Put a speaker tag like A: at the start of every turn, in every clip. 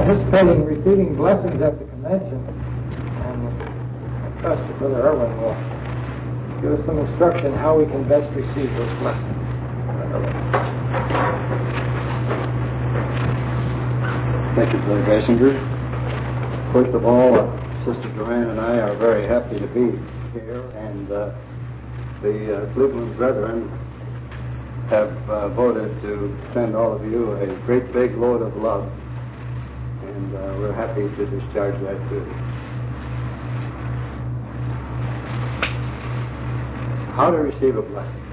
A: anticipating receiving blessings at the convention, and I trust that Brother Irwin will give us some instruction how we can best receive those blessings.
B: Thank you, Brother Geisinger. First of all, Sister Joanne and I are very happy to be here, and the Cleveland Brethren have voted to send all of you a great big load of love, and we're happy to discharge that duty. How to receive a blessing.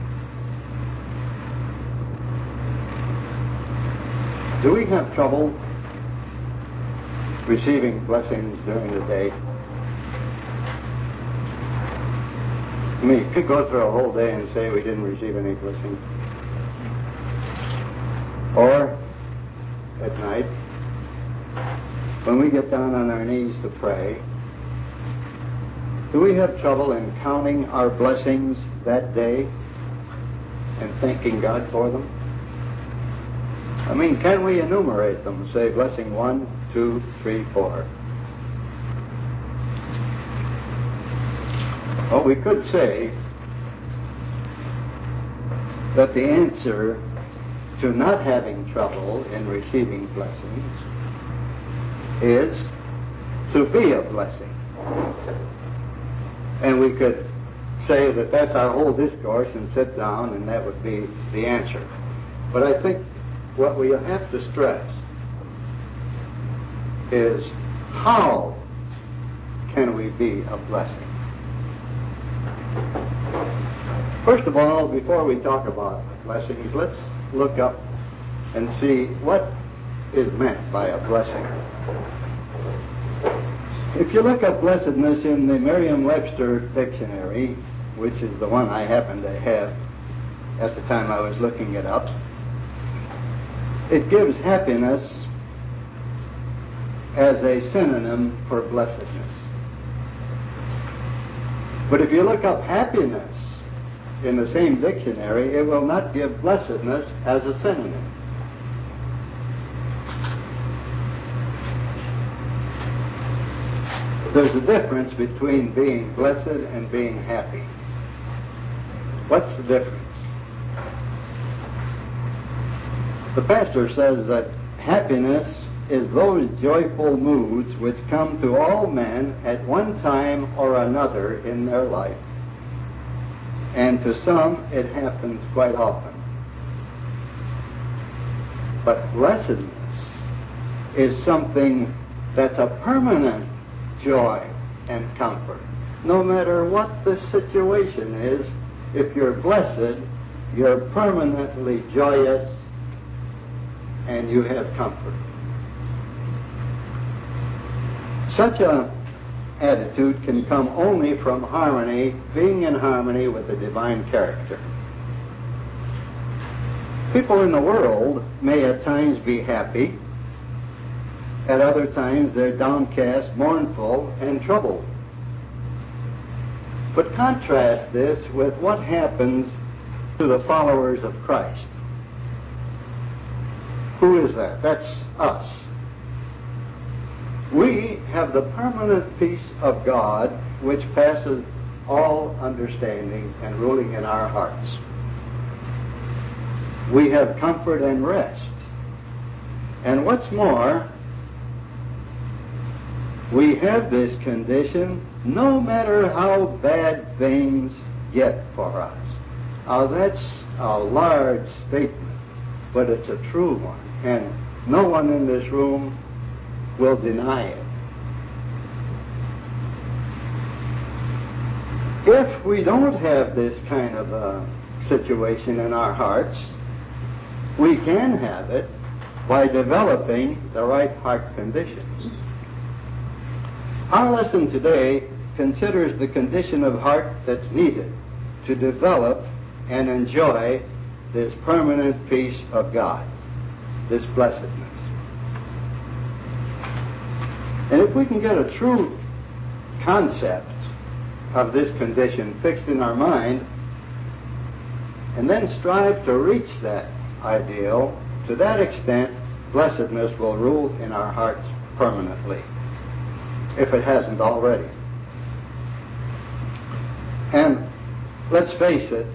B: Do we have trouble receiving blessings during the day? I mean, you could go through a whole day and say we didn't receive any blessing. Or at night, when we get down on our knees to pray, do we have trouble in counting our blessings that day and thanking God for them? I mean, can we enumerate them? Say, blessing 1, 2, 3, 4. Well, we could say that the answer to not having trouble in receiving blessings is to be a blessing. And we could say that that's our whole discourse and sit down and that would be the answer. But I think what we have to stress is how can we be a blessing? First of all, before we talk about blessings, let's look up and see what is meant by a blessing. If you look up blessedness in the Merriam-Webster dictionary, which is the one I happened to have at the time I was looking it up, it gives happiness as a synonym for blessedness. But if you look up happiness in the same dictionary, it will not give blessedness as a synonym. There's a difference between being blessed and being happy. What's the difference? The pastor says that happiness is those joyful moods which come to all men at one time or another in their life. And to some, it happens quite often. But blessedness is something that's a permanent joy and comfort. No matter what the situation is, if you're blessed, you're permanently joyous and you have comfort. Such an attitude can come only from harmony, being in harmony with the divine character. People in the world may at times be happy, at other times they're downcast, mournful, and troubled. But contrast this with what happens to the followers of Christ. Who is that? That's us. We have the permanent peace of God which passes all understanding and ruling in our hearts. We have comfort and rest. And what's more, we have this condition no matter how bad things get for us. Now that's a large statement, but it's a true one. And no one in this room will deny it. If we don't have this kind of a situation in our hearts, we can have it by developing the right heart conditions. Our lesson today considers the condition of heart that's needed to develop and enjoy this permanent peace of God, this blessedness. And if we can get a true concept of this condition fixed in our mind, and then strive to reach that ideal, to that extent, blessedness will rule in our hearts permanently, if it hasn't already. And let's face it,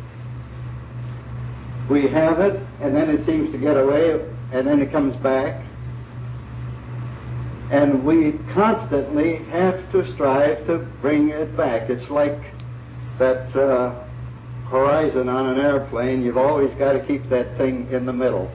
B: we have it, and then it seems to get away, and then it comes back. And we constantly have to strive to bring it back. It's like that horizon on an airplane. You've always got to keep that thing in the middle.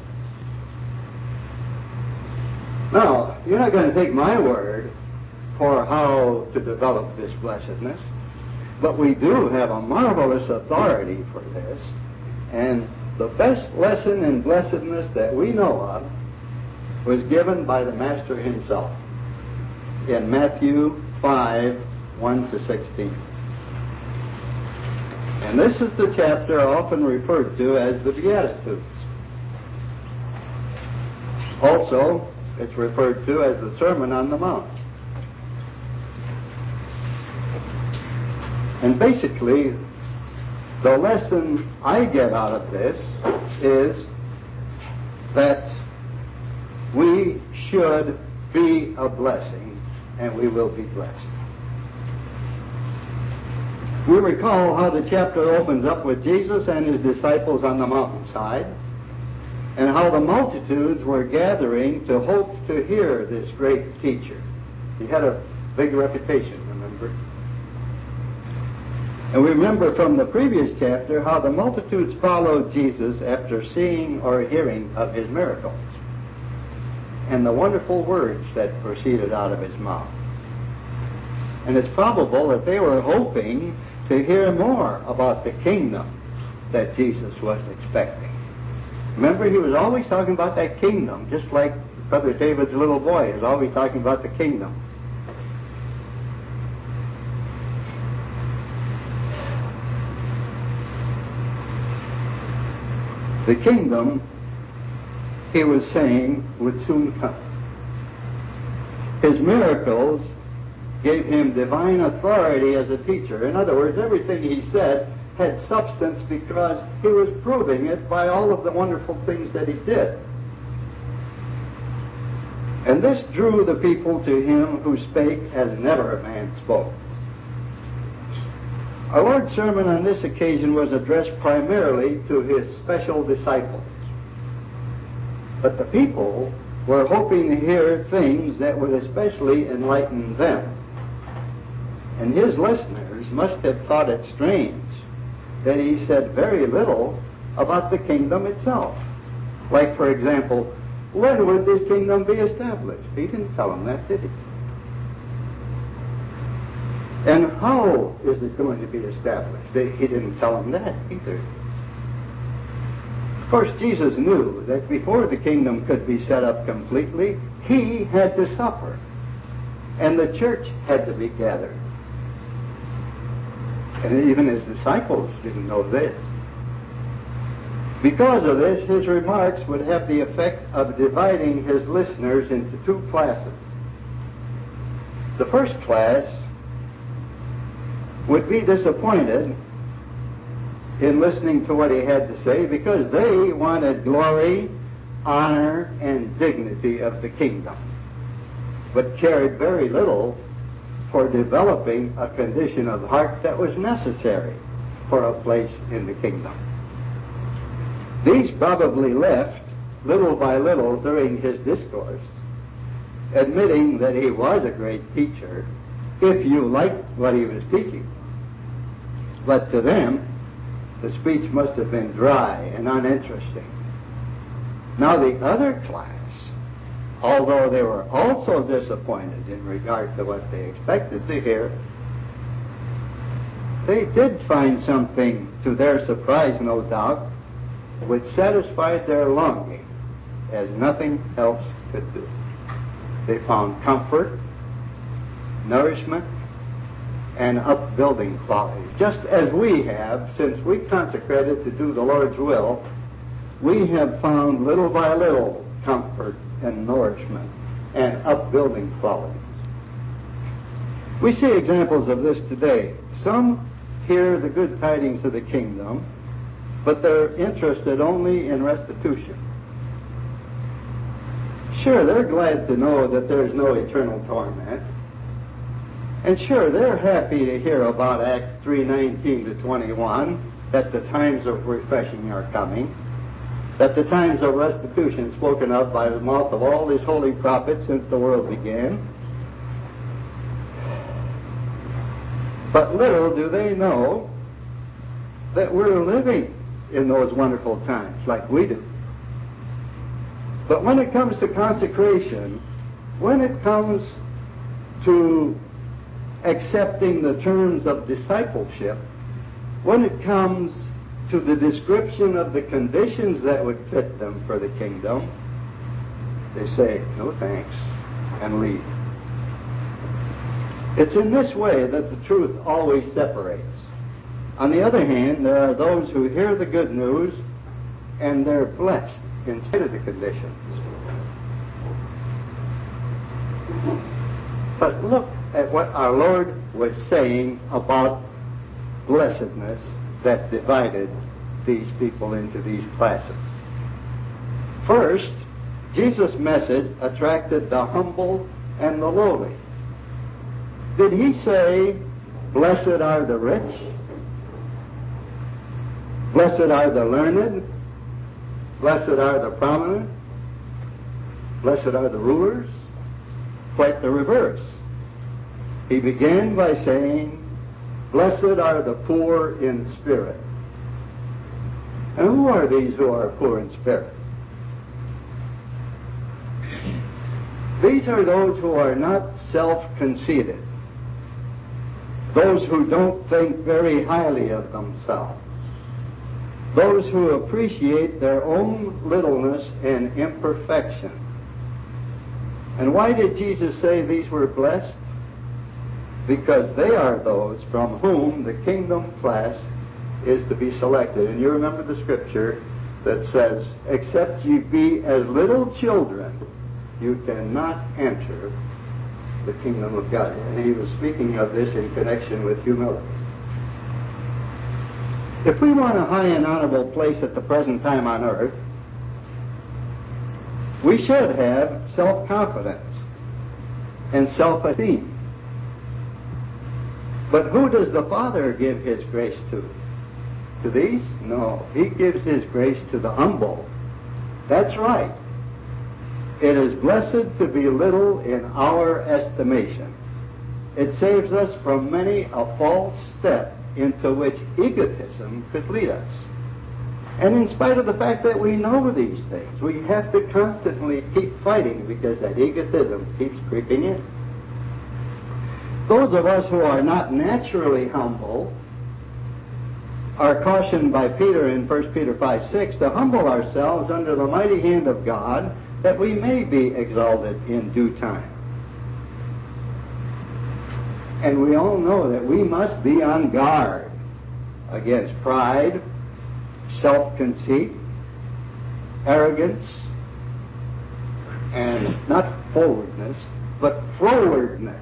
B: Now, you're not going to take my word for how to develop this blessedness, but we do have a marvelous authority for this, and the best lesson in blessedness that we know of was given by the Master himself in Matthew 5, 1 to 16. And this is the chapter often referred to as the Beatitudes. Also, it's referred to as the Sermon on the Mount. And basically, the lesson I get out of this is that we should be a blessing, and we will be blessed. We recall how the chapter opens up with Jesus and his disciples on the mountainside, and how the multitudes were gathering to hope to hear this great teacher. He had a big reputation, remember? And we remember from the previous chapter how the multitudes followed Jesus after seeing or hearing of his miracles and the wonderful words that proceeded out of his mouth. And it's probable that they were hoping to hear more about the kingdom that Jesus was expecting. Remember, he was always talking about that kingdom, just like Brother David's little boy is always talking about the kingdom. The kingdom, he was saying, would soon come. His miracles gave him divine authority as a teacher. In other words, everything he said had substance because he was proving it by all of the wonderful things that he did. And this drew the people to him who spake as never a man spoke. Our Lord's sermon on this occasion was addressed primarily to his special disciples. But the people were hoping to hear things that would especially enlighten them. And his listeners must have thought it strange that he said very little about the kingdom itself. Like, for example, when would this kingdom be established? He didn't tell them that, did he? And how is it going to be established? He didn't tell them that either. Of course, Jesus knew that before the kingdom could be set up completely, he had to suffer. And the church had to be gathered. And even his disciples didn't know this. Because of this, his remarks would have the effect of dividing his listeners into two classes. The first class would be disappointed in listening to what he had to say because they wanted glory, honor, and dignity of the kingdom, but cared very little for developing a condition of heart that was necessary for a place in the kingdom. These probably left little by little during his discourse, admitting that he was a great teacher if you liked what he was teaching. But to them, the speech must have been dry and uninteresting. Now the other class, although they were also disappointed in regard to what they expected to hear, they did find something, to their surprise no doubt, which satisfied their longing as nothing else could do. They found comfort, nourishment, and upbuilding qualities. Just as we have, since we consecrated to do the Lord's will, we have found little by little comfort and nourishment and upbuilding qualities. We see examples of this today. Some hear the good tidings of the kingdom, but they're interested only in restitution. Sure, they're glad to know that there's no eternal torment. And sure, they're happy to hear about Acts 3:19 to 21, that the times of refreshing are coming, that the times of restitution spoken of by the mouth of all these holy prophets since the world began. But little do they know that we're living in those wonderful times like we do. But when it comes to consecration, when it comes to accepting the terms of discipleship, when it comes to the description of the conditions that would fit them for the kingdom, they say, no thanks, and leave. It's in this way that the truth always separates. On the other hand, there are those who hear the good news and they're blessed in spite of the conditions. But look at what our Lord was saying about blessedness that divided these people into these classes. First, Jesus' message attracted the humble and the lowly. Did he say, blessed are the rich? Blessed are the learned? Blessed are the prominent? Blessed are the rulers? Quite the reverse. He began by saying, blessed are the poor in spirit. And who are these who are poor in spirit? These are those who are not self-conceited, those who don't think very highly of themselves, those who appreciate their own littleness and imperfection. And why did Jesus say these were blessed? Because they are those from whom the kingdom class is to be selected. And you remember the scripture that says, except ye be as little children, you cannot enter the kingdom of God. And he was speaking of this in connection with humility. If we want a high and honorable place at the present time on earth, we should have self-confidence and self-esteem. But who does the Father give His grace to? To these? No. He gives His grace to the humble. That's right. It is blessed to be little in our estimation. It saves us from many a false step into which egotism could lead us. And in spite of the fact that we know these things, we have to constantly keep fighting because that egotism keeps creeping in. Those of us who are not naturally humble are cautioned by Peter in 1 Peter 5:6 to humble ourselves under the mighty hand of God, that we may be exalted in due time. And we all know that we must be on guard against pride, self-conceit, arrogance, and not forwardness, but frowardness.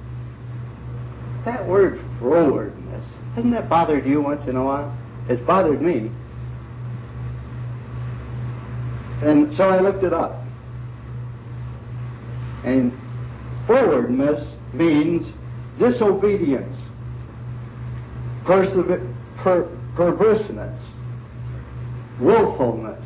B: That word frowardness, hasn't that bothered you once in a while? It's bothered me. And so I looked it up. And frowardness means disobedience, perverseness, willfulness.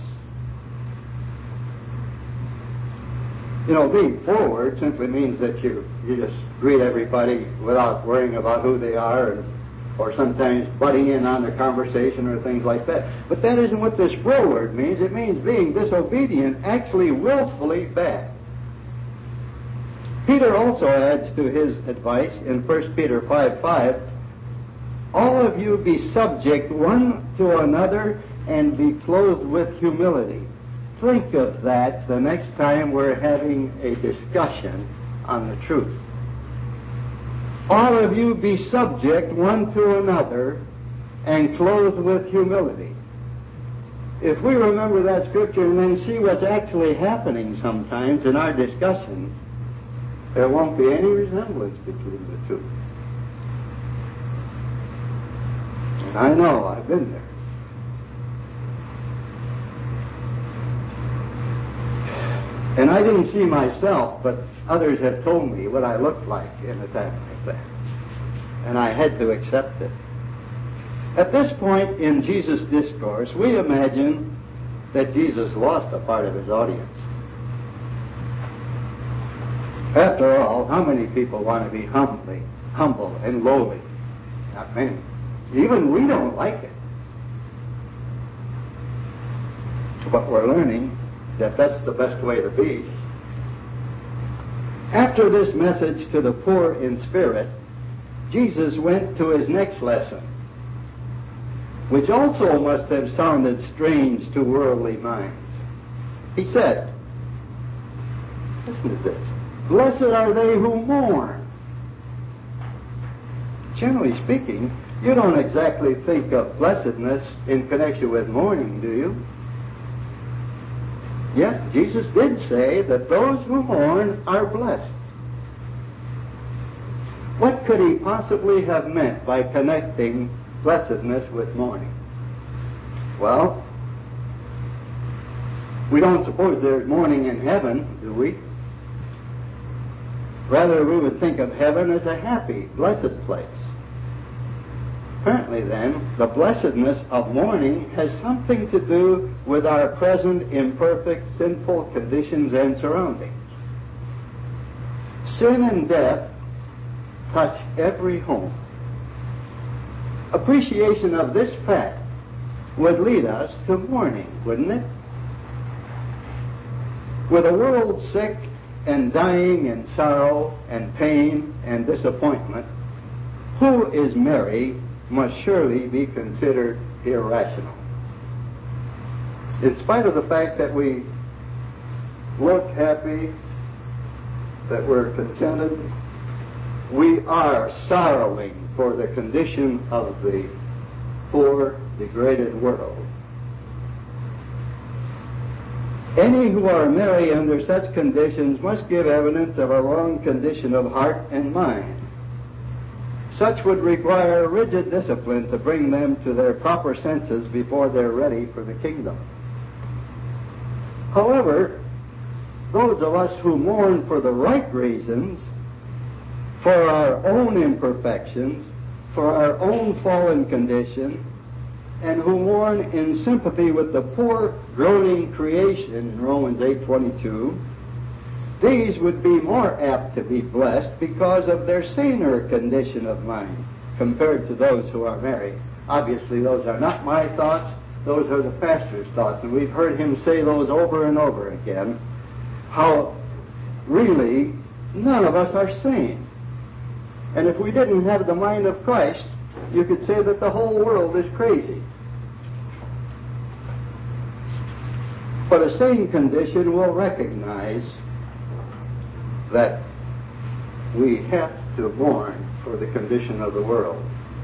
B: You know, being forward simply means that you just greet everybody without worrying about who they are, or sometimes butting in on the conversation or things like that. But that isn't what this froward means. It means being disobedient, actually willfully bad. Peter also adds to his advice in 1 Peter 5:5, all of you be subject one to another and be clothed with humility. Think of that the next time we're having a discussion on the truth. All of you be subject one to another and clothed with humility. If we remember that scripture and then see what's actually happening sometimes in our discussions, there won't be any resemblance between the two. And I know, I've been there. And I didn't see myself, but others have told me what I looked like in a time like that. And I had to accept it. At this point in Jesus' discourse, we imagine that Jesus lost a part of his audience. After all, how many people want to be humble and lowly? Not many. Even we don't like it. But we're learning that that's the best way to be. After this message to the poor in spirit, Jesus went to his next lesson, which also must have sounded strange to worldly minds. He said, listen to this, "Blessed are they who mourn." Generally speaking, you don't exactly think of blessedness in connection with mourning, do you? Yet Jesus did say that those who mourn are blessed. What could he possibly have meant by connecting blessedness with mourning? Well, we don't suppose there's mourning in heaven, do we? Rather, we would think of heaven as a happy, blessed place. Apparently, then, the blessedness of mourning has something to do with our present imperfect, sinful conditions and surroundings. Sin and death touch every home. Appreciation of this fact would lead us to mourning, wouldn't it? With a world sick and dying in sorrow and pain and disappointment, who is merry must surely be considered irrational. In spite of the fact that we look happy, that we're contented, we are sorrowing for the condition of the poor, degraded world. Any who are merry under such conditions must give evidence of a wrong condition of heart and mind. Such would require rigid discipline to bring them to their proper senses before they're ready for the kingdom. However, those of us who mourn for the right reasons, for our own imperfections, for our own fallen condition, and who mourn in sympathy with the poor, groaning creation in Romans 8:22, these would be more apt to be blessed because of their saner condition of mind compared to those who are merry. Obviously, those are not my thoughts, those are the pastor's thoughts, and we've heard him say those over and over again, how really none of us are sane. And if we didn't have the mind of Christ, you could say that the whole world is crazy. But a sane condition will recognize that we have to mourn for the condition of the world.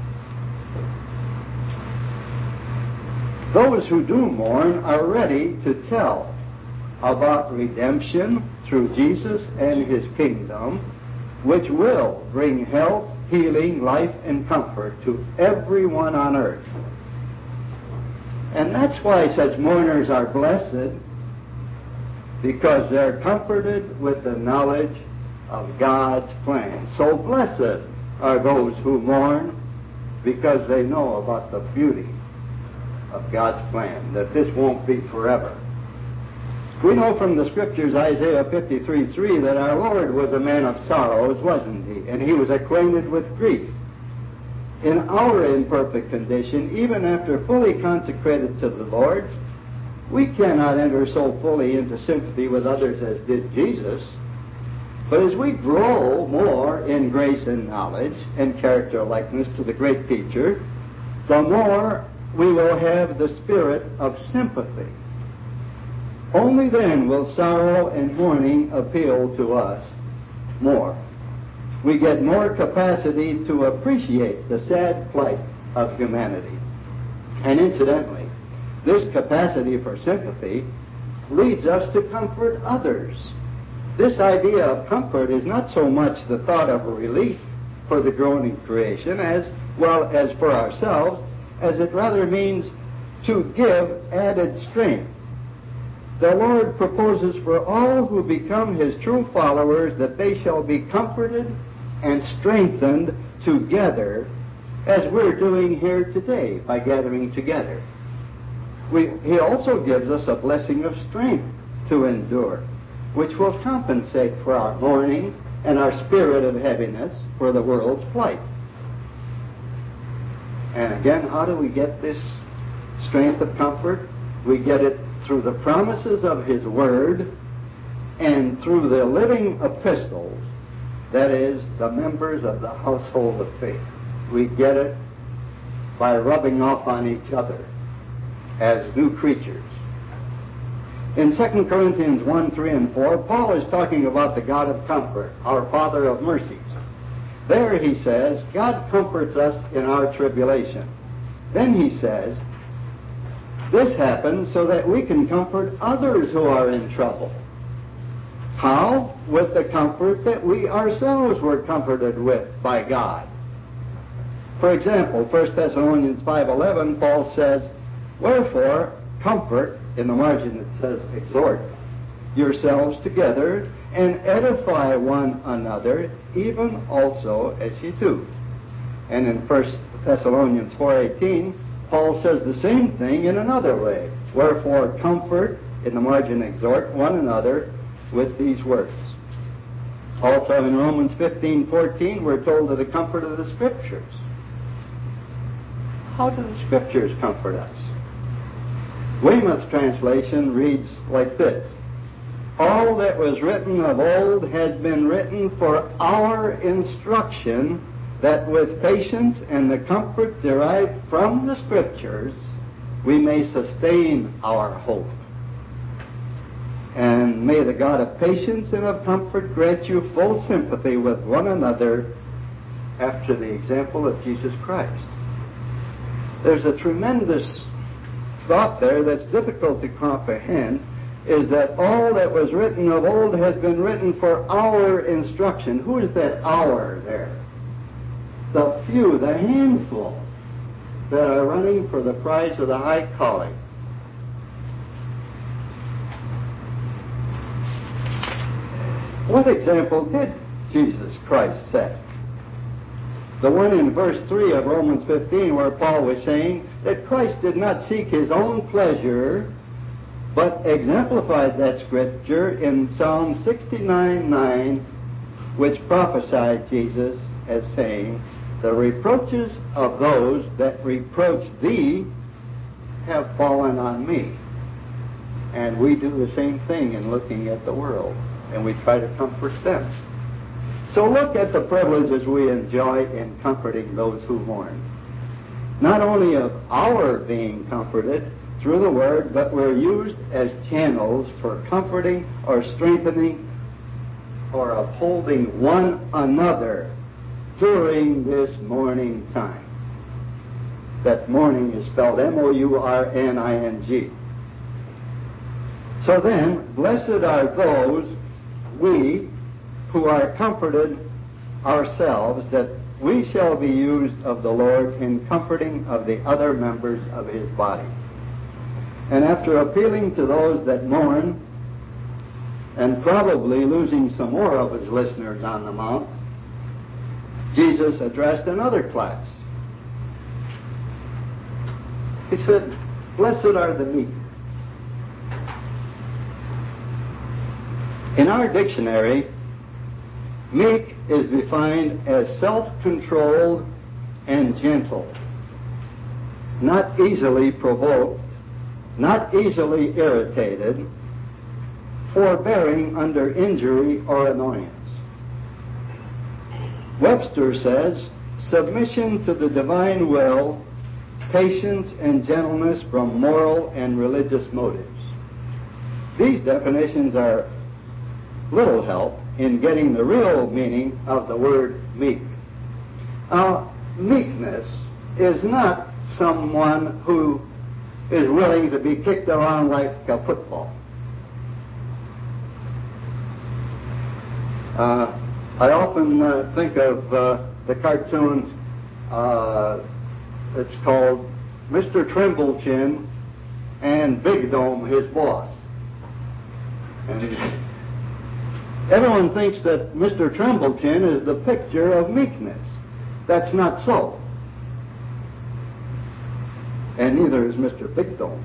B: Those who do mourn are ready to tell about redemption through Jesus and his kingdom, which will bring health, healing, life, and comfort to everyone on earth. And that's why such mourners are blessed, because they're comforted with the knowledge of God's plan. So blessed are those who mourn, because they know about the beauty of God's plan, that this won't be forever. We know from the Scriptures, Isaiah 53:3, that our Lord was a man of sorrows, wasn't he? And he was acquainted with grief. In our imperfect condition, even after fully consecrated to the Lord, we cannot enter so fully into sympathy with others as did Jesus. But as we grow more in grace and knowledge and character likeness to the great teacher, the more we will have the spirit of sympathy. Only then will sorrow and mourning appeal to us more. We get more capacity to appreciate the sad plight of humanity. And incidentally, this capacity for sympathy leads us to comfort others. This idea of comfort is not so much the thought of a relief for the groaning creation as well as for ourselves, as it rather means to give added strength the Lord proposes for all who become His true followers that they shall be comforted and strengthened together, as we're doing here today by gathering together. He also gives us a blessing of strength to endure, which will compensate for our mourning and our spirit of heaviness for the world's plight. And again, how do we get this strength of comfort? We get it through the promises of His Word and through the living epistles, that is, the members of the household of faith. We get it by rubbing off on each other as new creatures. In 2 Corinthians 1, 3, and 4, Paul is talking about the God of comfort, our Father of mercies. There he says, God comforts us in our tribulation. Then he says, this happens so that we can comfort others who are in trouble. How? With the comfort that we ourselves were comforted with by God. For example, 1 Thessalonians 5:11, Paul says, wherefore, comfort, in the margin it says exhort, yourselves together and edify one another, even also as ye do. And in 1 Thessalonians 4:18, Paul says the same thing in another way. Wherefore, comfort, in the margin exhort, one another with these words. Also in Romans 15:14, we're told of the comfort of the Scriptures. How do the Scriptures comfort us? Weymouth's translation reads like this: all that was written of old has been written for our instruction, that with patience and the comfort derived from the Scriptures we may sustain our hope. And may the God of patience and of comfort grant you full sympathy with one another after the example of Jesus Christ. There's a tremendous thought there that's difficult to comprehend, is that all that was written of old has been written for our instruction. Who is that our there? The few, the handful that are running for the prize of the high calling. What example did Jesus Christ set? The one in verse 3 of Romans 15, where Paul was saying that Christ did not seek His own pleasure, but exemplified that Scripture in Psalm 69:9, which prophesied Jesus as saying, the reproaches of those that reproach thee have fallen on me. And we do the same thing in looking at the world, and we try to comfort them. So look at the privileges we enjoy in comforting those who mourn. Not only of our being comforted through the Word, but we're used as channels for comforting or strengthening or upholding one another during this mourning time. That mourning is spelled M-O-U-R-N-I-G. So then, blessed are those, we, who are comforted ourselves, that we shall be used of the Lord in comforting of the other members of His body. And after appealing to those that mourn, and probably losing some more of His listeners on the mount, Jesus addressed another class. He said, blessed are the meek. In our dictionary, meek is defined as self-controlled and gentle, not easily provoked, not easily irritated, forbearing under injury or annoyance. Webster says, submission to the divine will, patience and gentleness from moral and religious motives. These definitions are little help in getting the real meaning of the word meek. Meekness is not someone who is willing to be kicked around like a football. I often think of the cartoon, it's called Mr. Trimblechin and Big Dome, his boss. And everyone thinks that Mr. Tremblechin is the picture of meekness. That's not so. And neither is Mr. Big Dome.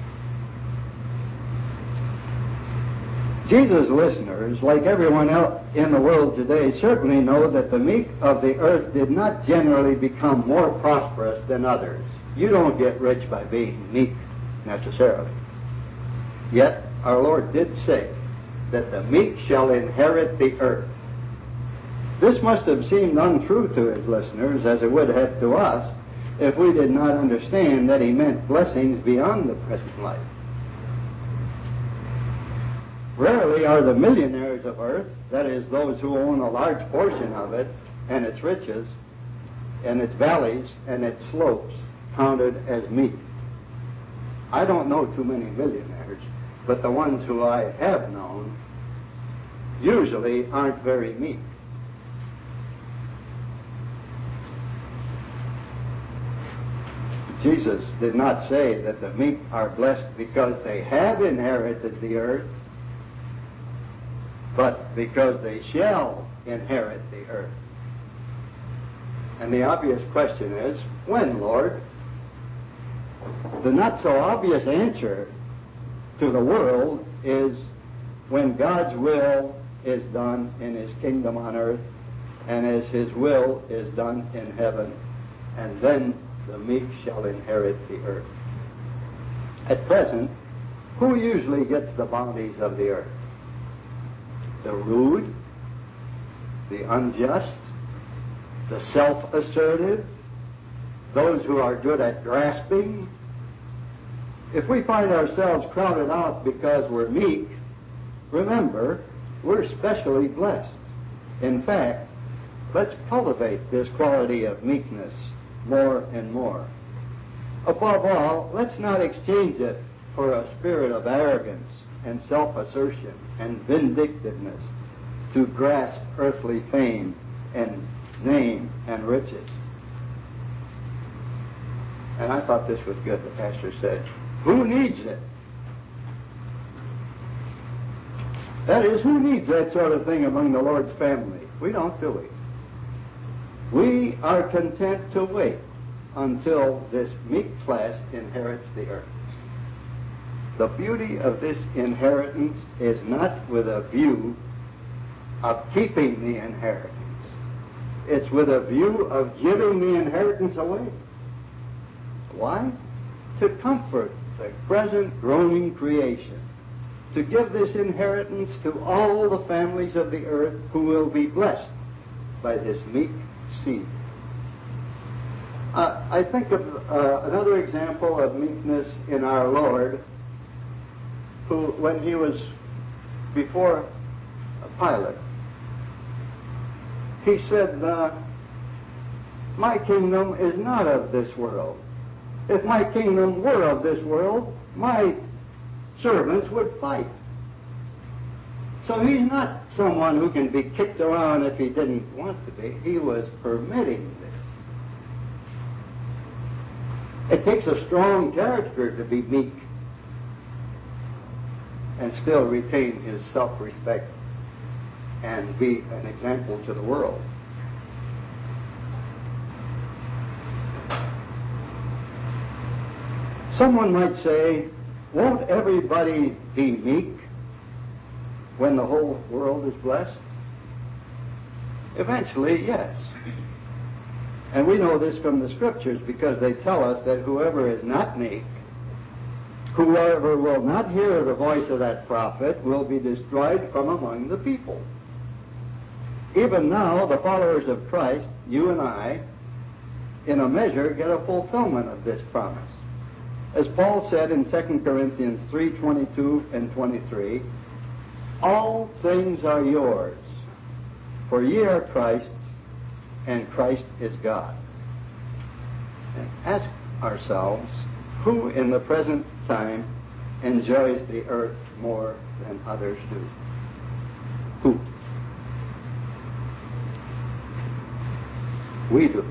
B: Jesus' listeners, like everyone else in the world today, certainly know that the meek of the earth did not generally become more prosperous than others. You don't get rich by being meek, necessarily. Yet, our Lord did say that the meek shall inherit the earth. This must have seemed untrue to his listeners, as it would have to us, if we did not understand that he meant blessings beyond the present life. Rarely are the millionaires of earth, that is, those who own a large portion of it and its riches and its valleys and its slopes, counted as meek. I don't know too many millionaires, but the ones who I have known usually aren't very meek. Jesus did not say that the meek are blessed because they have inherited the earth, but because they shall inherit the earth. And the obvious question is, when, Lord? The not so obvious answer to the world is when God's will is done in his kingdom on earth and as his will is done in heaven, and then the meek shall inherit the earth. At present, who usually gets the bounties of the earth? The rude, the unjust, the self-assertive, those who are good at grasping. If we find ourselves crowded out because we're meek, remember, we're specially blessed. In fact, let's cultivate this quality of meekness more and more. Above all, let's not exchange it for a spirit of arrogance and self-assertion and vindictiveness to grasp earthly fame and name and riches. And I thought this was good. The pastor said, who needs it? That is, who needs that sort of thing among the Lord's family? We don't, do we? We are content to wait until this meek class inherits the earth. The beauty of this inheritance is not with a view of keeping the inheritance. It's with a view of giving the inheritance away. Why? To comfort the present groaning creation. To give this inheritance to all the families of the earth who will be blessed by this meek seed. I think of another example of meekness in our Lord, who, when he was before Pilate, he said, my kingdom is not of this world. If my kingdom were of this world, my servants would fight. So he's not someone who can be kicked around if he didn't want to be. He was permitting this. It takes a strong character to be meek and still retain his self-respect and be an example to the world. Someone might say, won't everybody be meek when the whole world is blessed? Eventually, yes. And we know this from the Scriptures because they tell us that whoever is not meek, whoever will not hear the voice of that prophet, will be destroyed from among the people. Even now, the followers of Christ, you and I, in a measure, get a fulfillment of this promise. As Paul said in 2 Corinthians 3:22 and 23, all things are yours, for ye are Christ's, and Christ is God. And ask ourselves, who in the present time enjoys the earth more than others do? Who? We do.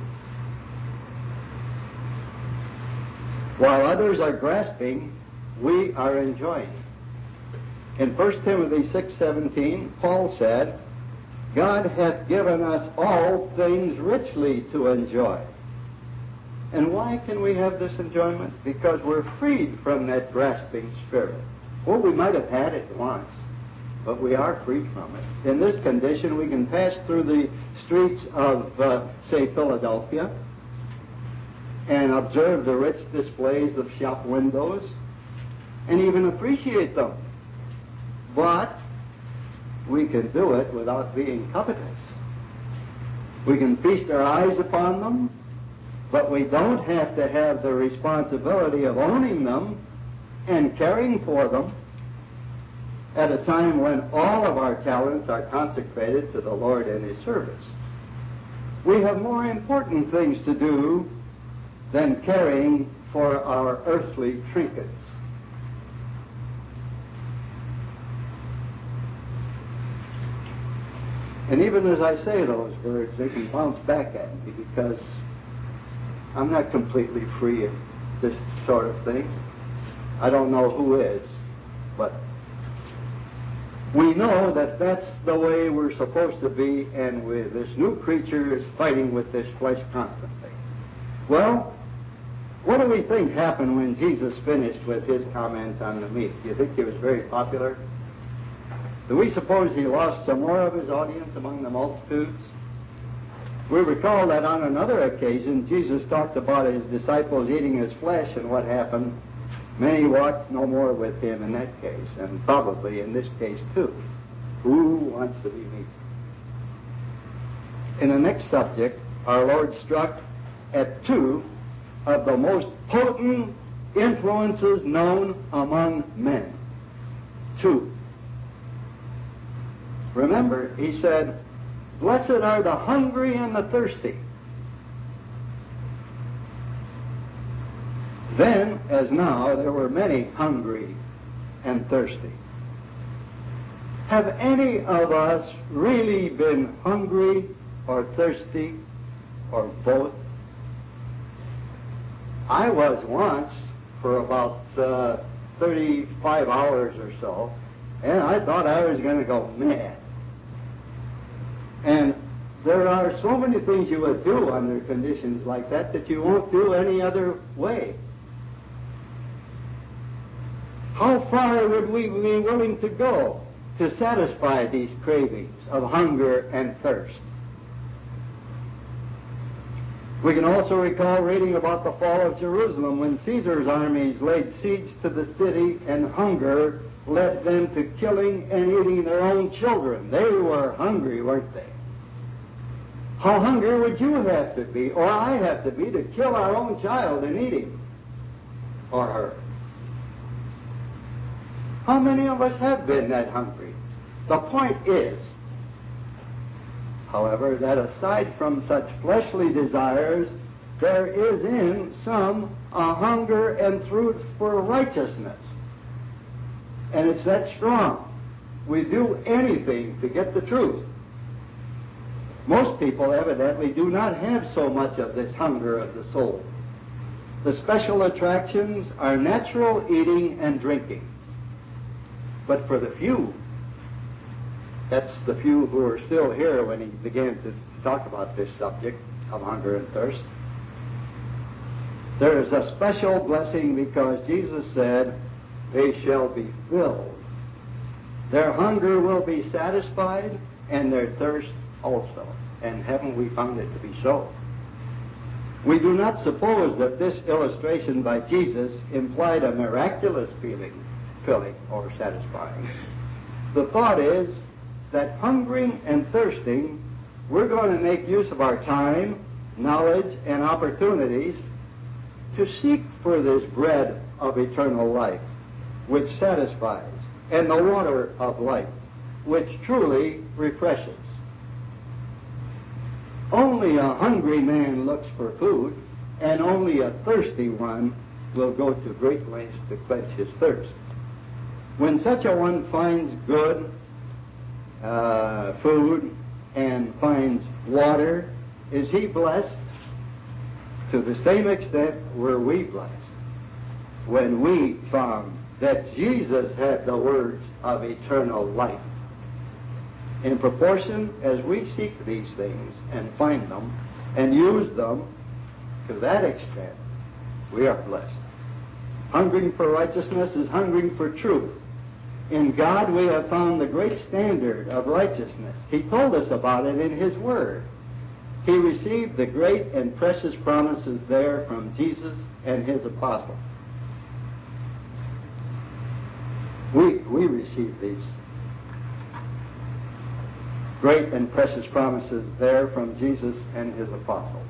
B: While others are grasping, we are enjoying. In 1 Timothy 6:17, Paul said, God hath given us all things richly to enjoy. And why can we have this enjoyment? Because we're freed from that grasping spirit. Well, we might have had it once, but we are freed from it. In this condition, we can pass through the streets of, say, Philadelphia, and observe the rich displays of shop windows, and even appreciate them. But we can do it without being covetous. We can feast our eyes upon them, but we don't have to have the responsibility of owning them and caring for them at a time when all of our talents are consecrated to the Lord and His service. We have more important things to do than caring for our earthly trinkets. And even as I say those words, they can bounce back at me because I'm not completely free of this sort of thing. I don't know who is, but we know that that's the way we're supposed to be, and this new creature is fighting with this flesh constantly. Well, what do we think happened when Jesus finished with his comments on the meat? Do you think he was very popular? Do we suppose he lost some more of his audience among the multitudes? We recall that on another occasion, Jesus talked about his disciples eating his flesh, and what happened? Many walked no more with him in that case, and probably in this case too. Who wants to be meat? In the next subject, our Lord struck at two of the most potent influences known among men. Two. Remember, he said, blessed are the hungry and the thirsty. Then, as now, there were many hungry and thirsty. Have any of us really been hungry or thirsty or both? I was once for about 35 hours or so, and I thought I was going to go mad. And there are so many things you would do under conditions like that that you won't do any other way. How far would we be willing to go to satisfy these cravings of hunger and thirst? We can also recall reading about the fall of Jerusalem when Caesar's armies laid siege to the city and hunger led them to killing and eating their own children. They were hungry, weren't they? How hungry would you have to be, or I have to be, to kill our own child and eat him or her? How many of us have been that hungry? The point is, however, that aside from such fleshly desires, there is in some a hunger and thirst for righteousness. And it's that strong. We do anything to get the truth. Most people evidently do not have so much of this hunger of the soul. The special attractions are natural eating and drinking. But for the few, that's the few who are still here when he began to talk about this subject of hunger and thirst, there is a special blessing because Jesus said, they shall be filled. Their hunger will be satisfied and their thirst also. And haven't we found it to be so? We do not suppose that this illustration by Jesus implied a miraculous filling or satisfying. The thought is that hungering and thirsting, we're going to make use of our time, knowledge, and opportunities to seek for this bread of eternal life, which satisfies, and the water of life, which truly refreshes. Only a hungry man looks for food, and only a thirsty one will go to great lengths to quench his thirst. When such a one finds good food and finds water, is he blessed? To the same extent were we blessed when we found that Jesus had the words of eternal life. In proportion as we seek these things and find them and use them, to that extent, we are blessed. Hungering for righteousness is hungering for truth. In God we have found the great standard of righteousness. He told us about it in His Word. He received the great and precious promises there from Jesus and His apostles. We receive these great and precious promises there from Jesus and His apostles.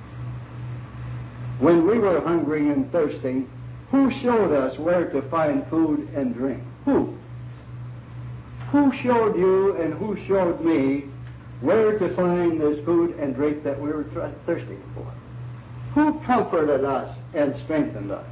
B: When we were hungering and thirsting, who showed us where to find food and drink? Who? Who showed you and who showed me where to find this food and drink that we were thirsting for? Who comforted us and strengthened us?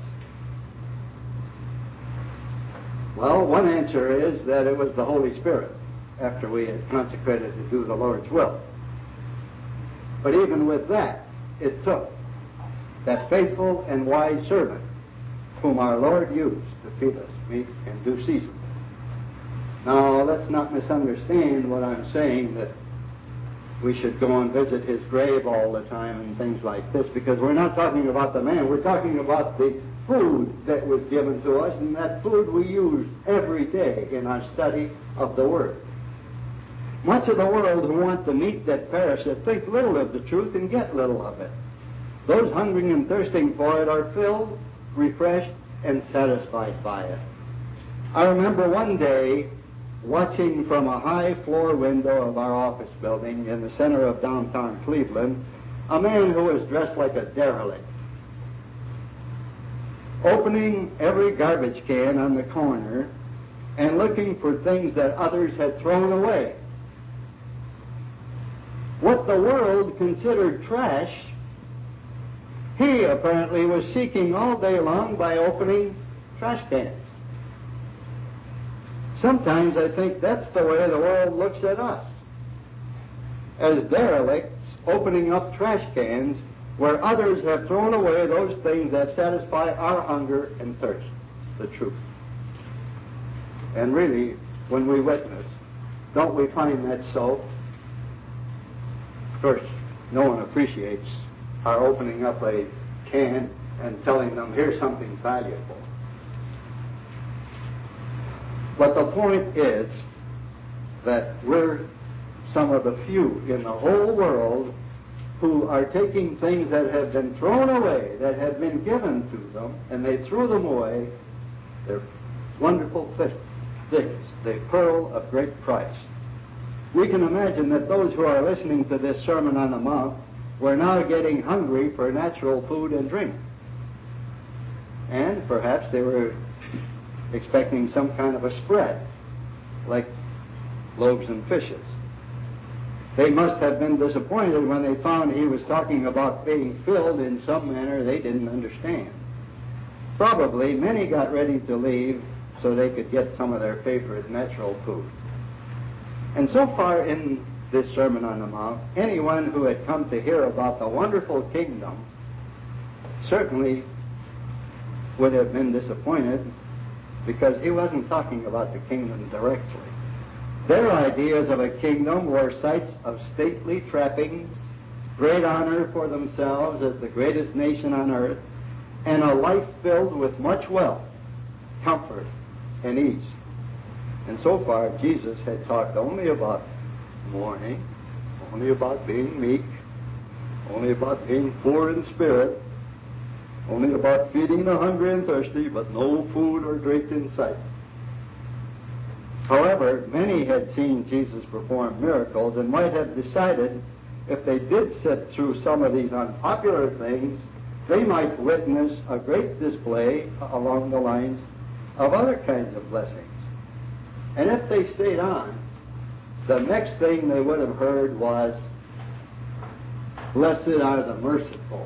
B: Well, one answer is that it was the Holy Spirit after we had consecrated to do the Lord's will. But even with that, it took that faithful and wise servant whom our Lord used to feed us meat in due season. Now, let's not misunderstand what I'm saying, that we should go and visit his grave all the time and things like this, because we're not talking about the man. We're talking about the food that was given to us, and that food we use every day in our study of the Word. Much of the world who want the meat that perisheth think little of the truth and get little of it. Those hungering and thirsting for it are filled, refreshed, and satisfied by it. I remember one day watching from a high floor window of our office building in the center of downtown Cleveland a man who was dressed like a derelict, opening every garbage can on the corner and looking for things that others had thrown away. What the world considered trash, he apparently was seeking all day long by opening trash cans. Sometimes I think that's the way the world looks at us, as derelicts opening up trash cans where others have thrown away those things that satisfy our hunger and thirst, the truth. And really, when we witness, don't we find that so? Of course, no one appreciates our opening up a can and telling them, here's something valuable. But the point is that we're some of the few in the whole world who are taking things that have been thrown away, that have been given to them, and they threw them away. They're wonderful things, the pearl of great price. We can imagine that those who are listening to this Sermon on the Mount were now getting hungry for natural food and drink. And perhaps they were expecting some kind of a spread, like loaves and fishes. They must have been disappointed when they found he was talking about being filled in some manner they didn't understand. Probably many got ready to leave so they could get some of their favorite natural food. And so far in this Sermon on the Mount, anyone who had come to hear about the wonderful kingdom certainly would have been disappointed, because he wasn't talking about the kingdom directly. Their ideas of a kingdom were sights of stately trappings, great honor for themselves as the greatest nation on earth, and a life filled with much wealth, comfort, and ease. And so far, Jesus had talked only about mourning, only about being meek, only about being poor in spirit, only about feeding the hungry and thirsty, but no food or drink in sight. However, many had seen Jesus perform miracles and might have decided if they did sit through some of these unpopular things, they might witness a great display along the lines of other kinds of blessings. And if they stayed on, the next thing they would have heard was, "Blessed are the merciful."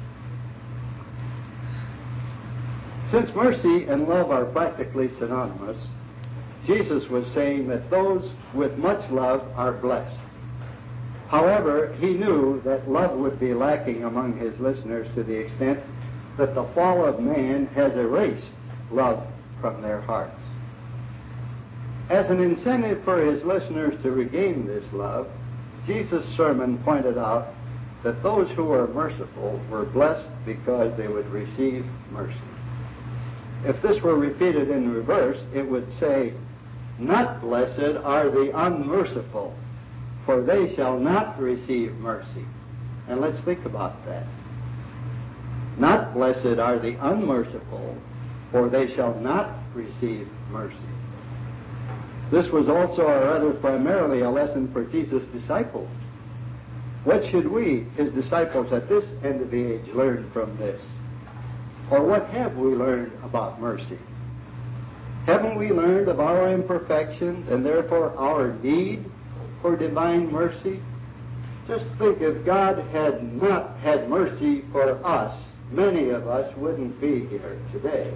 B: Since mercy and love are practically synonymous, Jesus was saying that those with much love are blessed. However, he knew that love would be lacking among his listeners to the extent that the fall of man has erased love from their hearts. As an incentive for his listeners to regain this love, Jesus' sermon pointed out that those who were merciful were blessed because they would receive mercy. If this were repeated in reverse, it would say, "Not blessed are the unmerciful, for they shall not receive mercy." And let's think about that. Not blessed are the unmerciful, for they shall not receive mercy. This was also, or rather primarily, a lesson for Jesus' disciples. What should we, his disciples at this end of the age, learn from this? Or what have we learned about mercy? Haven't we learned of our imperfections and therefore our need for divine mercy? Just think, if God had not had mercy for us, many of us wouldn't be here today.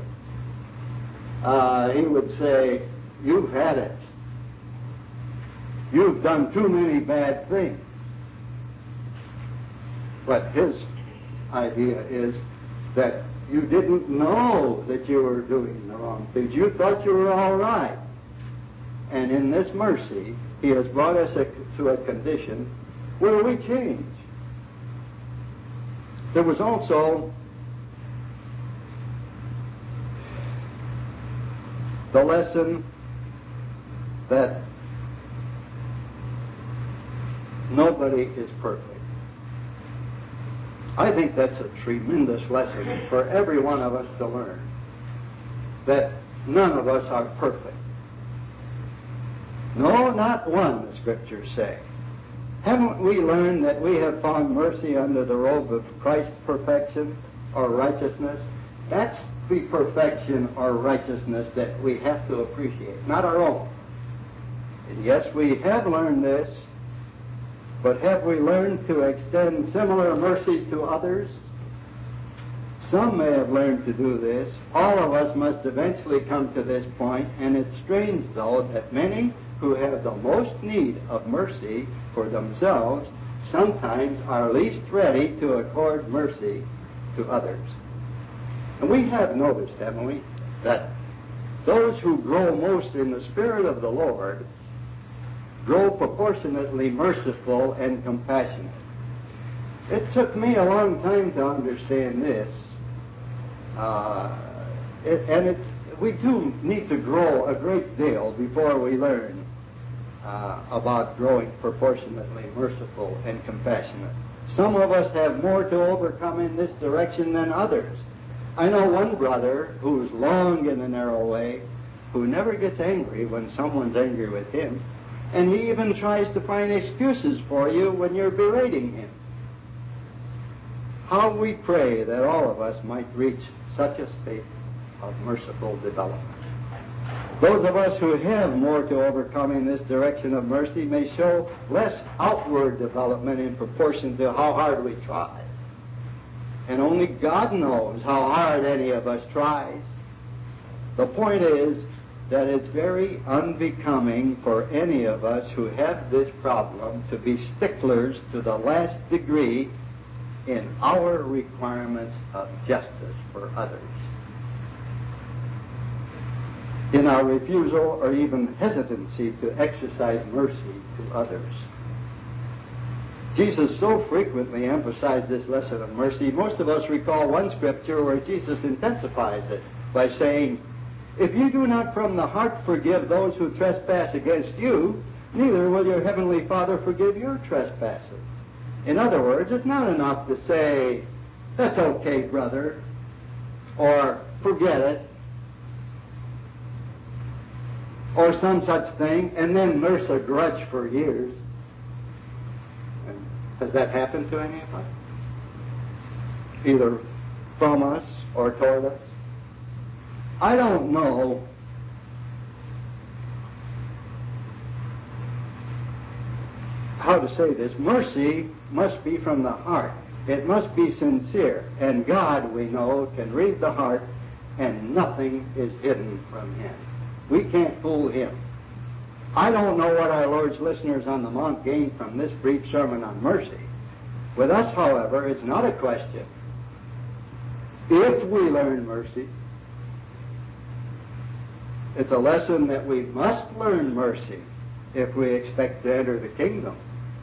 B: He would say, "You've had it. You've done too many bad things." But his idea is that you didn't know that you were doing the wrong things. You thought you were all right. And in this mercy, he has brought us to a condition where we change. There was also the lesson that nobody is perfect. I think that's a tremendous lesson for every one of us to learn, that none of us are perfect. No, not one, the Scriptures say. Haven't we learned that we have found mercy under the robe of Christ's perfection or righteousness? That's the perfection or righteousness that we have to appreciate, not our own. And yes, we have learned this, but have we learned to extend similar mercy to others? Some may have learned to do this. All of us must eventually come to this point, and it's strange, though, that many who have the most need of mercy for themselves sometimes are least ready to accord mercy to others. And we have noticed, haven't we, that those who grow most in the Spirit of the Lord grow proportionately merciful and compassionate. It took me a long time to understand this. We do need to grow a great deal before we learn about growing proportionately merciful and compassionate. Some of us have more to overcome in this direction than others. I know one brother who's long in the narrow way, who never gets angry when someone's angry with him, and he even tries to find excuses for you when you're berating him. How we pray that all of us might reach such a state of merciful development. Those of us who have more to overcome in this direction of mercy may show less outward development in proportion to how hard we try. And only God knows how hard any of us tries. The point is that it's very unbecoming for any of us who have this problem to be sticklers to the last degree in our requirements of justice for others, in our refusal or even hesitancy to exercise mercy to others. Jesus so frequently emphasized this lesson of mercy. Most of us recall one scripture where Jesus intensifies it by saying, "If you do not from the heart forgive those who trespass against you, neither will your heavenly Father forgive your trespasses." In other words, it's not enough to say, "That's okay, brother," or "Forget it," or some such thing, and then nurse a grudge for years. Has that happened to any of us? Either from us or toward us? I don't know how to say this. Mercy must be from the heart. It must be sincere. And God, we know, can read the heart, and nothing is hidden from Him. We can't fool Him. I don't know what our Lord's listeners on the Mount gained from this brief sermon on mercy. With us, however, it's not a question. If we learn mercy, It's a lesson that we must learn mercy if we expect to enter the kingdom.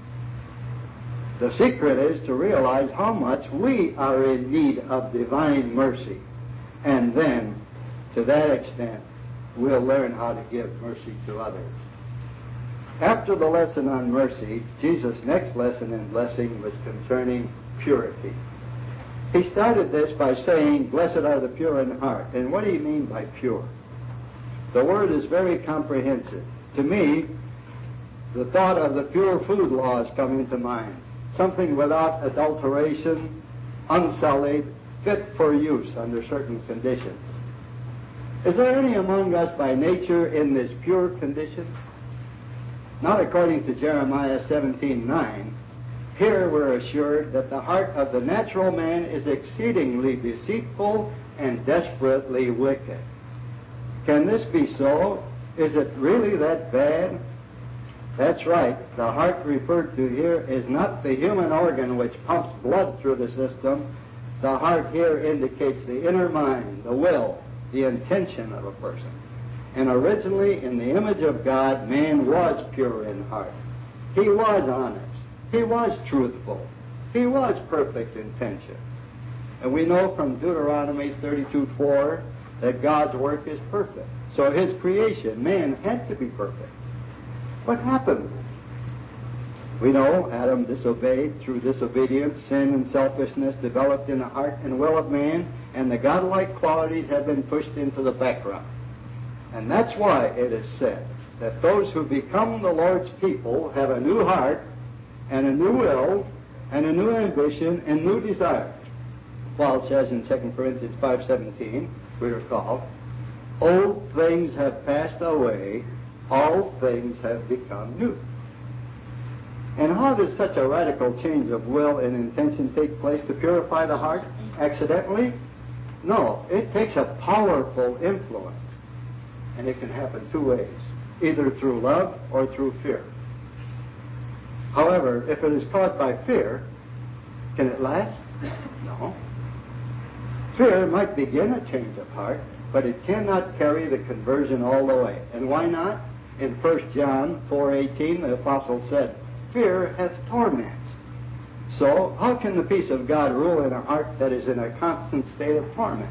B: The secret is to realize how much we are in need of divine mercy. And then, to that extent, we'll learn how to give mercy to others. After the lesson on mercy, Jesus' next lesson in blessing was concerning purity. He started this by saying, "Blessed are the pure in heart." And what do you mean by pure? The word is very comprehensive. To me, the thought of the pure food laws come into mind. Something without adulteration, unsullied, fit for use under certain conditions. Is there any among us by nature in this pure condition? Not according to Jeremiah 17:9. Here we're assured that the heart of the natural man is exceedingly deceitful and desperately wicked. Can this be so? Is it really that bad? That's right. The heart referred to here is not the human organ which pumps blood through the system. The heart here indicates the inner mind, the will, the intention of a person. And originally, in the image of God, man was pure in heart. He was honest. He was truthful. He was perfect in intention. And we know from Deuteronomy 32:4 that God's work is perfect. So his creation, man, had to be perfect. What happened? We know Adam disobeyed. Through disobedience, sin and selfishness developed in the heart and will of man, and the godlike qualities have been pushed into the background. And that's why it is said that those who become the Lord's people have a new heart and a new will and a new ambition and new desires. Paul says in 2 Corinthians 5:17, we recall, "Old things have passed away, all things have become new." And how does such a radical change of will and intention take place to purify the heart? Accidentally? No, it takes a powerful influence. And it can happen two ways, either through love or through fear. However, if it is caused by fear, can it last? No. Fear might begin a change of heart, but it cannot carry the conversion all the way. And why not? In 1 John 4:18, the apostle said, "Fear hath torment." So, how can the peace of God rule in a heart that is in a constant state of torment?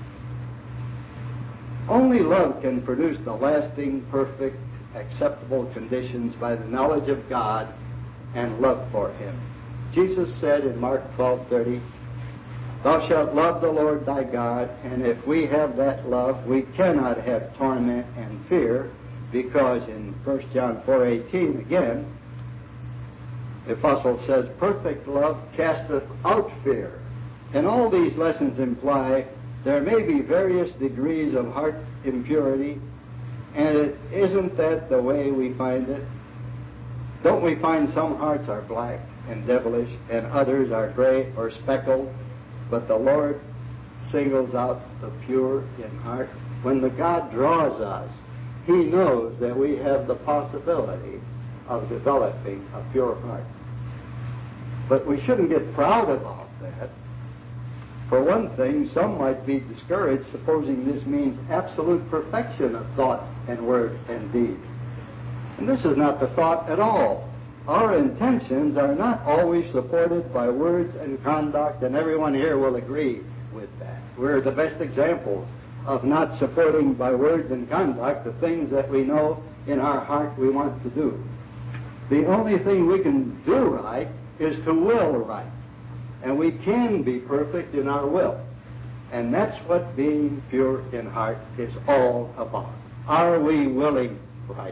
B: Only love can produce the lasting, perfect, acceptable conditions by the knowledge of God and love for him. Jesus said in Mark 12:30, "Thou shalt love the Lord thy God," and if we have that love, we cannot have torment and fear, because in 1 John 4:18 again, the apostle says, "Perfect love casteth out fear." And all these lessons imply there may be various degrees of heart impurity, and isn't that the way we find it? Don't we find some hearts are black and devilish, and others are gray or speckled? But the Lord singles out the pure in heart. When the God draws us, he knows that we have the possibility of developing a pure heart. But we shouldn't get proud about that. For one thing, some might be discouraged, supposing this means absolute perfection of thought and word and deed. And this is not the thought at all. Our intentions are not always supported by words and conduct, and everyone here will agree with that. We're the best examples of not supporting by words and conduct the things that we know in our heart we want to do. The only thing we can do right is to will right. And we can be perfect in our will. And that's what being pure in heart is all about. Are we willing right?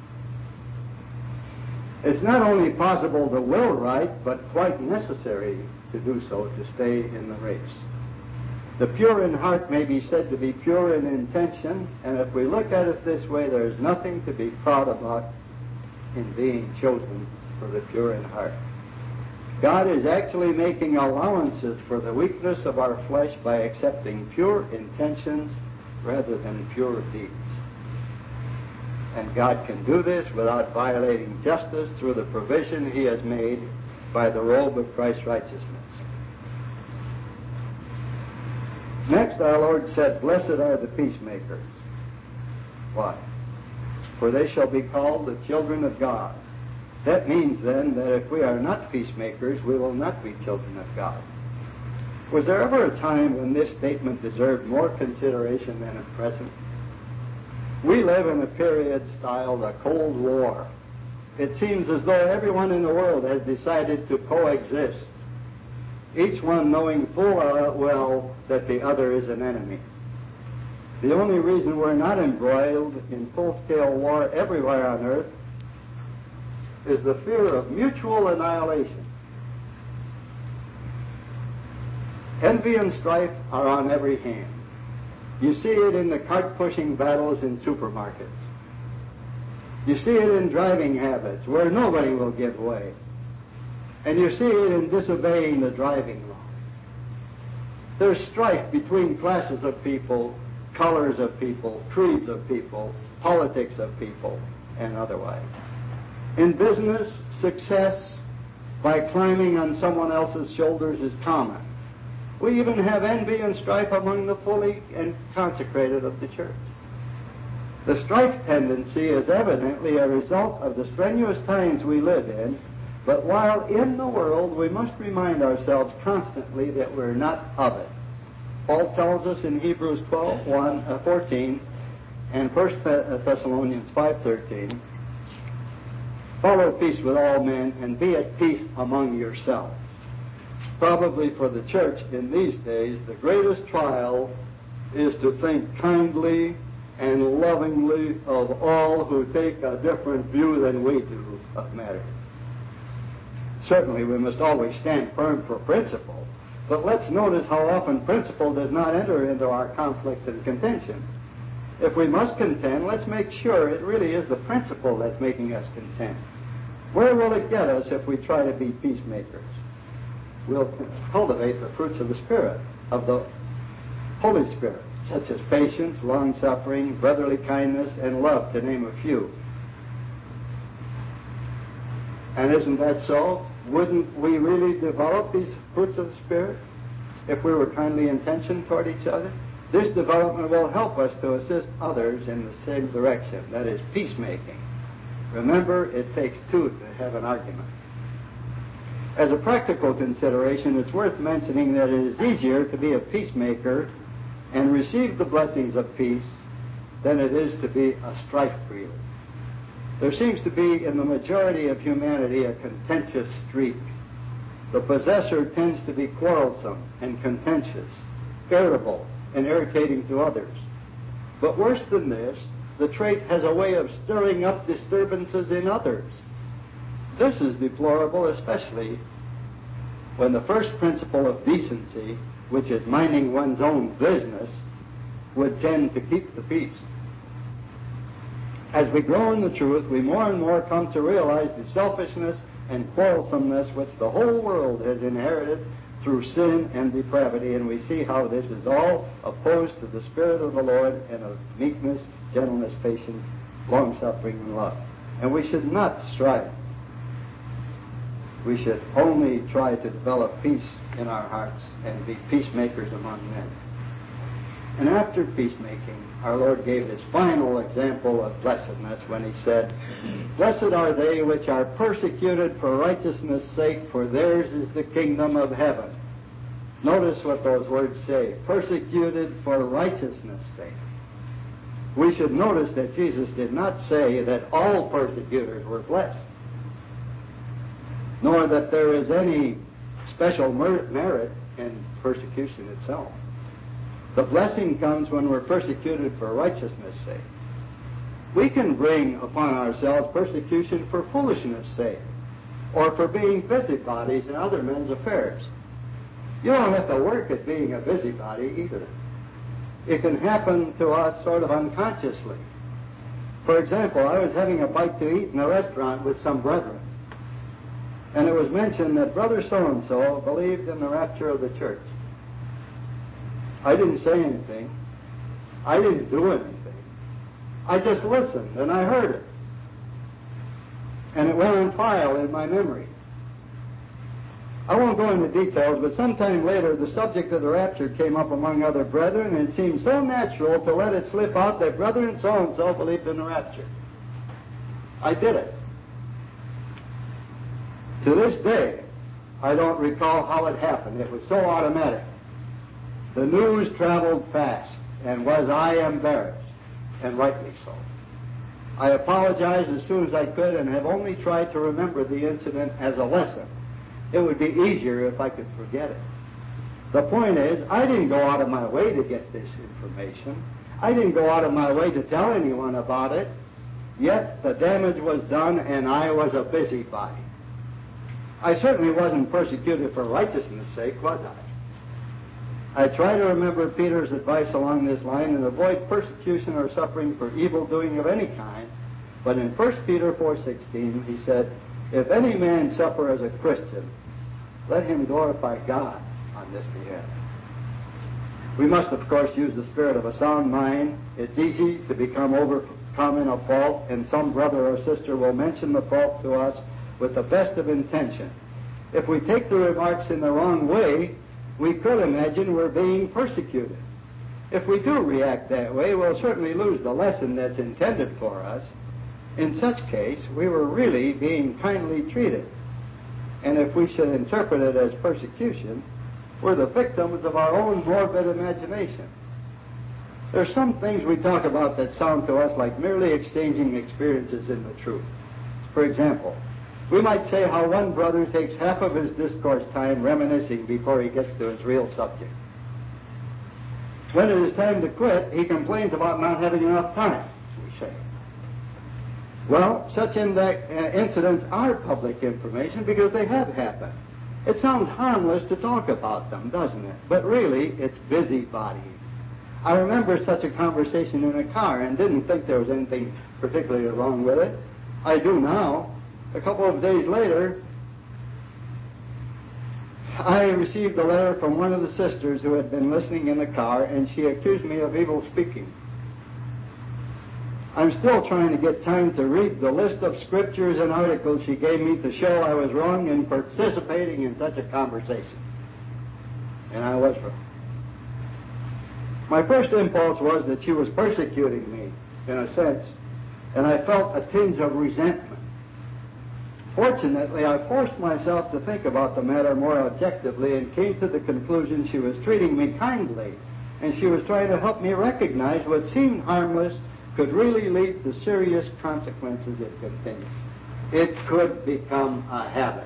B: It's not only possible to will right, but quite necessary to do so to stay in the race. The pure in heart may be said to be pure in intention, and if we look at it this way, there's nothing to be proud about in being chosen for the pure in heart. God is actually making allowances for the weakness of our flesh by accepting pure intentions rather than pure deeds. And God can do this without violating justice through the provision he has made by the robe of Christ's righteousness. Next, our Lord said, "Blessed are the peacemakers." Why? for they shall be called the children of God. That means then that if we are not peacemakers, we will not be children of God. Was there ever a time when this statement deserved more consideration than at present? We live in a period styled a Cold War. It seems as though everyone in the world has decided to coexist, each one knowing full well that the other is an enemy. The only reason we're not embroiled in full-scale war everywhere on earth is the fear of mutual annihilation. Envy and strife are on every hand. You see it in the cart-pushing battles in supermarkets. You see it in driving habits where nobody will give way. And you see it in disobeying the driving law. There's strife between classes of people, colors of people, creeds of people, politics of people, and otherwise. In business, success by climbing on someone else's shoulders is common. We even have envy and strife among the fully and consecrated of the church. The strife tendency is evidently a result of the strenuous times we live in, but while in the world, we must remind ourselves constantly that we're not of it. Paul tells us in Hebrews 14 and 1 Thessalonians 5:13, follow peace with all men and be at peace among yourselves. Probably for the church in these days, the greatest trial is to think kindly and lovingly of all who take a different view than we do of matters. Certainly we must always stand firm for principle, but let's notice how often principle does not enter into our conflicts and contention. If we must contend, let's make sure it really is the principle that's making us contend. Where will it get us if we try to be peacemakers? We'll cultivate the fruits of the Spirit, of the Holy Spirit, such as patience, long-suffering, brotherly kindness, and love, to name a few. And isn't that so? Wouldn't we really develop these fruits of the Spirit if we were kindly intentioned toward each other? This development will help us to assist others in the same direction, that is, peacemaking. Remember, it takes two to have an argument. As a practical consideration, it's worth mentioning that it is easier to be a peacemaker and receive the blessings of peace than it is to be a strife breeder. There seems to be in the majority of humanity a contentious streak. The possessor tends to be quarrelsome and contentious, irritable, and irritating to others. But worse than this, the trait has a way of stirring up disturbances in others. This is deplorable, especially when the first principle of decency, which is minding one's own business, would tend to keep the peace. As we grow in the truth, we more and more come to realize the selfishness and quarrelsomeness which the whole world has inherited through sin and depravity, and we see how this is all opposed to the Spirit of the Lord and of meekness, gentleness, patience, long-suffering, and love. And we should not strive. We should only try to develop peace in our hearts and be peacemakers among men. And after peacemaking, our Lord gave his final example of blessedness when he said, "Blessed are they which are persecuted for righteousness' sake, for theirs is the kingdom of heaven." Notice what those words say, persecuted for righteousness' sake. We should notice that Jesus did not say that all persecutors were blessed, nor that there is any special merit in persecution itself. The blessing comes when we're persecuted for righteousness' sake. We can bring upon ourselves persecution for foolishness' sake, or for being busybodies in other men's affairs. You don't have to work at being a busybody either. It can happen to us sort of unconsciously. For example, I was having a bite to eat in a restaurant with some brethren, and it was mentioned that Brother so-and-so believed in the rapture of the church. I didn't say anything. I didn't do anything. I just listened, and I heard it. And it went on file in my memory. I won't go into details, but sometime later the subject of the rapture came up among other brethren, and it seemed so natural to let it slip out that Brother so-and-so believed in the rapture. I did it. To this day, I don't recall how it happened. It was so automatic. The news traveled fast, and was I embarrassed, and rightly so. I apologized as soon as I could and have only tried to remember the incident as a lesson. It would be easier if I could forget it. The point is, I didn't go out of my way to get this information. I didn't go out of my way to tell anyone about it. Yet the damage was done, and I was a busybody. I certainly wasn't persecuted for righteousness' sake, was I? I try to remember Peter's advice along this line and avoid persecution or suffering for evil doing of any kind. But in 1 Peter 4:16, he said, "If any man suffer as a Christian, let him glorify God on this behalf." We must, of course, use the spirit of a sound mind. It's easy to become overcome in a fault, and some brother or sister will mention the fault to us with the best of intention. If we take the remarks in the wrong way, we could imagine we're being persecuted. If we do react that way, we'll certainly lose the lesson that's intended for us. In such case, we were really being kindly treated. And if we should interpret it as persecution, we're the victims of our own morbid imagination. There are some things we talk about that sound to us like merely exchanging experiences in the truth. For example, we might say how one brother takes half of his discourse time reminiscing before he gets to his real subject. When it is time to quit, he complains about not having enough time, we say. Well, such incidents are public information because they have happened. It sounds harmless to talk about them, doesn't it? But really, it's busybodying. I remember such a conversation in a car and didn't think there was anything particularly wrong with it. I do now. A couple of days later, I received a letter from one of the sisters who had been listening in the car, and she accused me of evil speaking. I'm still trying to get time to read the list of scriptures and articles she gave me to show I was wrong in participating in such a conversation. And I was wrong. My first impulse was that she was persecuting me, in a sense, and I felt a tinge of resentment. Fortunately, I forced myself to think about the matter more objectively and came to the conclusion she was treating me kindly, and she was trying to help me recognize what seemed harmless could really lead to serious consequences if continued. It could become a habit.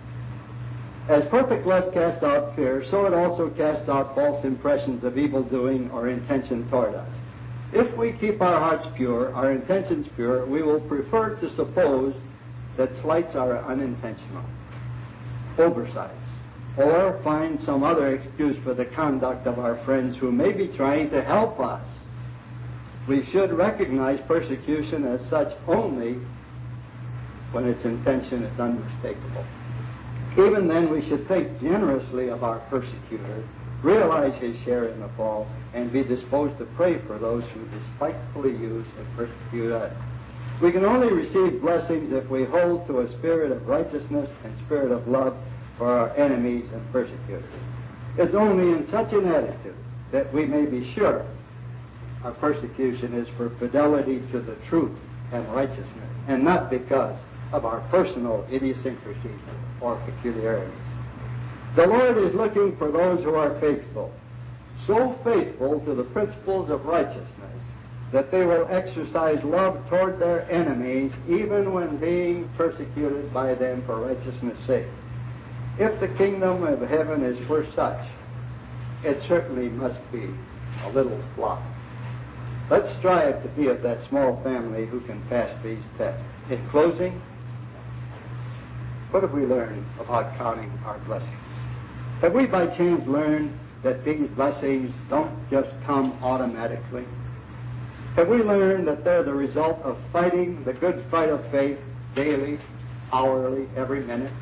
B: As perfect love casts out fear, so it also casts out false impressions of evil doing or intention toward us. If we keep our hearts pure, our intentions pure, we will prefer to suppose that slights are unintentional, oversights, or find some other excuse for the conduct of our friends who may be trying to help us. We should recognize persecution as such only when its intention is unmistakable. Even then, we should think generously of our persecutor, realize his share in the fall, and be disposed to pray for those who despitefully use and persecute us. We can only receive blessings if we hold to a spirit of righteousness and spirit of love for our enemies and persecutors. It's only in such an attitude that we may be sure our persecution is for fidelity to the truth and righteousness, and not because of our personal idiosyncrasies or peculiarities. The Lord is looking for those who are faithful, so faithful to the principles of righteousness that they will exercise love toward their enemies even when being persecuted by them for righteousness' sake. If the kingdom of heaven is for such, it certainly must be a little flock. Let's strive to be of that small family who can pass these tests. In closing, what have we learned about counting our blessings? Have we by chance learned that these blessings don't just come automatically? Have we learned that they're the result of fighting the good fight of faith daily, hourly, every minute?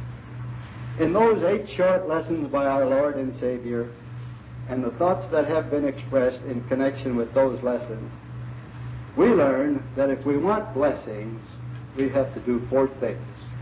B: In those 8 short lessons by our Lord and Savior, and the thoughts that have been expressed in connection with those lessons, we learn that if we want blessings, we have to do 4 things.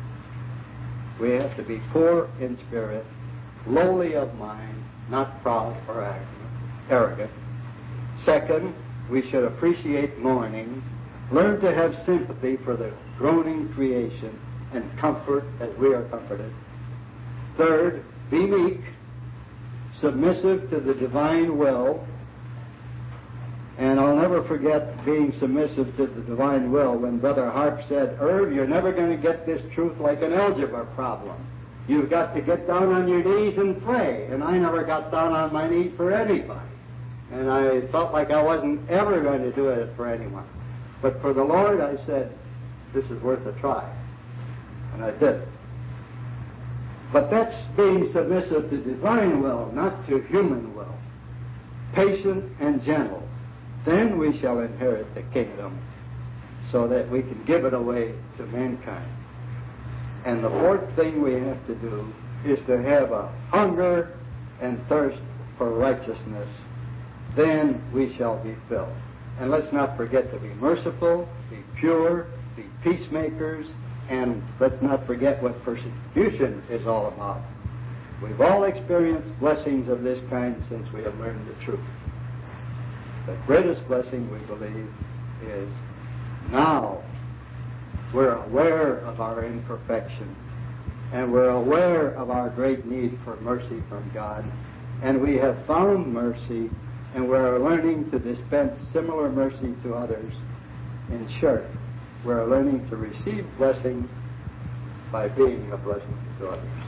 B: We have to be poor in spirit, lowly of mind, not proud or arrogant. Second, we should appreciate mourning Learn to have sympathy for the groaning creation and comfort as we are comforted. Third, be meek, submissive to the divine will. And I'll never forget being submissive to the divine will when Brother Harp said, "Irv, you're never going to get this truth like an algebra problem. You've got to get down on your knees and pray." And I never got down on my knees for anybody. And I felt like I wasn't ever going to do it for anyone. But for the Lord, I said, this is worth a try. And I did it. But that's being submissive to divine will, not to human will. Patient and gentle. Then we shall inherit the kingdom so that we can give it away to mankind. And the fourth thing we have to do is to have a hunger and thirst for righteousness. Then we shall be filled. And let's not forget to be merciful, be pure, be peacemakers, and let's not forget what persecution is all about. We've all experienced blessings of this kind since we have learned the truth. The greatest blessing, we believe, is now we're aware of our imperfections, and we're aware of our great need for mercy from God, and we have found mercy, and we're learning to dispense similar mercy to others. In short, we're learning to receive blessing by being a blessing to others.